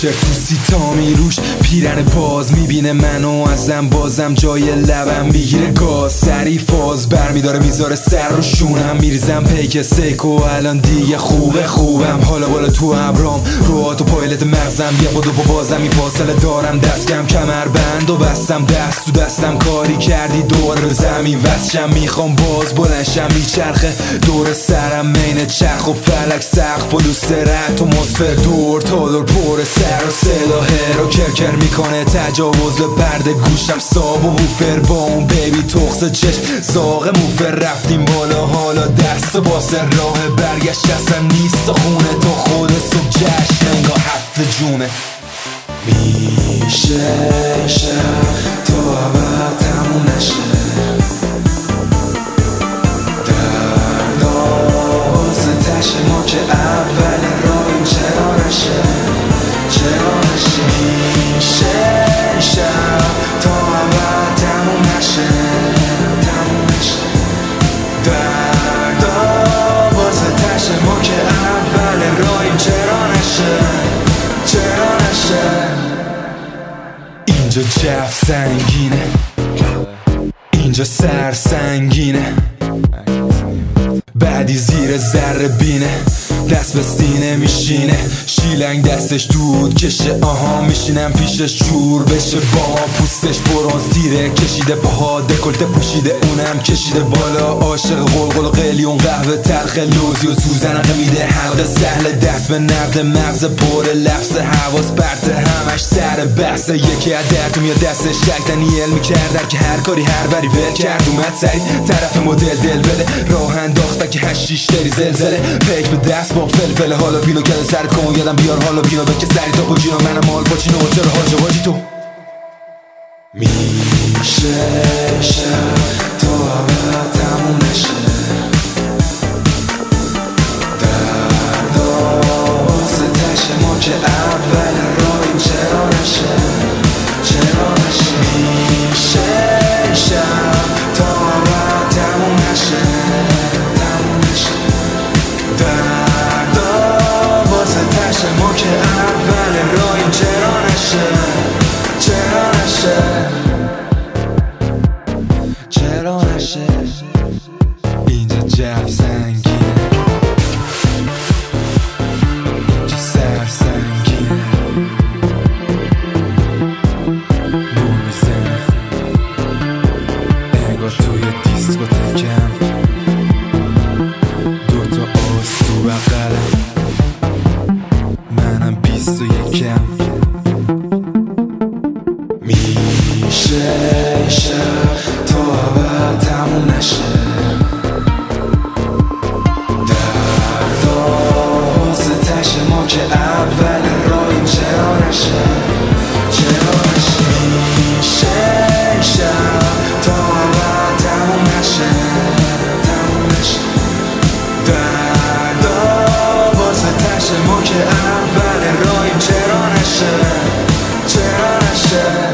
عاشق تو سیتامی روش پیرن باز میبینه منو ازم بازم جای لبم میگیره گاز سری فاز برمیداره میذاره سر رو شونم میریزم پیک سیک و الان دیگه خوبم حالا بالا تو ابرام رو آتو پایلت مغزم یه بدو با بازم این فاصله دارم دستم کمر بند و بستم دست تو دستم کاری کردی دور به زمین وسشم میخوام باز بلنشم میچرخه دور سرم مین چرخ و فلک سقف و لوسترت و مصفر دور تا دور پر سر و صدا هرو کرکر میکنه تجاوز به پرده گوشم ساب و بوفر با اون بیبی تخص چشم زاغ موفر رفتیم بالا حالا دست واسه راه برگشت اصلا نیست و خونه تا خود صبح جشن انگاه هفت جونه میشه تا ابد تموم نشه درداز تشه ما که اول راهیم چرا نشه میشه تا ابد تموم نشه درداز تشه ما که اول راهیم چرا نشه اینجا جف سنگینه اینجا سر سنگینه بعدی زیر ذره بینه دست به سینه میشینه شیلنگ دستش دود کشه آها میشینم پیشش جور بشه با پوستش برونز تیره کشیده پاها دکلته پوشیده اونم کشیده بالا عاشق قلقل و قلیون قهوه تلخ لوزی و سوزن میده حلقه سهل دست به نقد مغز پر لفظ حواس پرت همش سر بحثه یکی از درد میاد دستش شک دنیل میکردن که هر کاری هر بری ول کرد اومد سری طرف مدل دل بده راه انداختن که هشیش داری زلزله پیک به دست با فلفل حالا پینو کل سر کن یادم بیار حالا بینو بکه سری تا پوچینو منم مال پاچینو چرا حاجه تو میشه تا ابد تموم نشه درداز تشه ما که اول راهیم چرا نشه میشه تا ابد تموم نشه درداز تشه ما که اول راهیم چرا نشه اینجا جف سنگینه اینجا سر سنگینه نور میزنه انگار توی دیسکوتکم دوتا آس تو بغلم منم 21 میشه تا ابد تموم نشه درداز تشه ما که اول راهیم چرا نشه میشه تا ابد تموم نشه درداز تشه ما که اول راهیم چرا نشه